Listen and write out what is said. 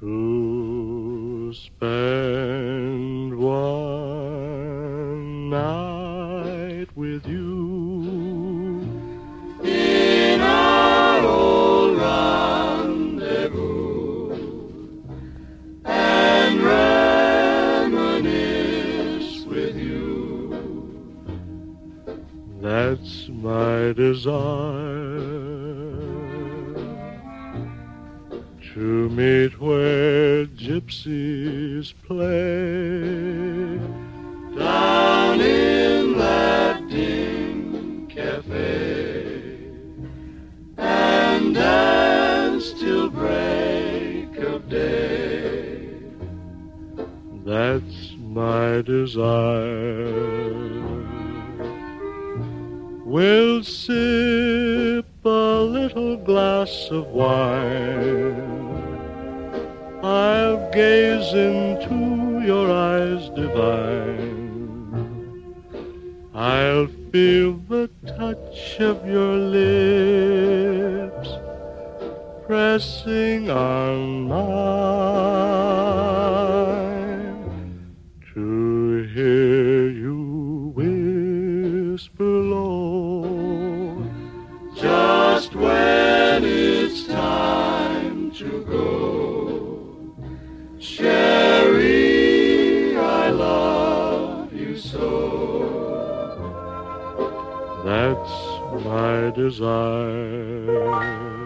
to spend one night with you in our old rendezvous and reminisce with you. That's my desire, to meet where gypsies play down in that dim cafe and dance till break of day. That's my desire. We'll sip a little glass of wine. I'll gaze into your eyes divine. I'll feel the touch of your lips pressing on mine, to hear you whisper low, just when it's time to go. Sherry, I love you so. That's my desire.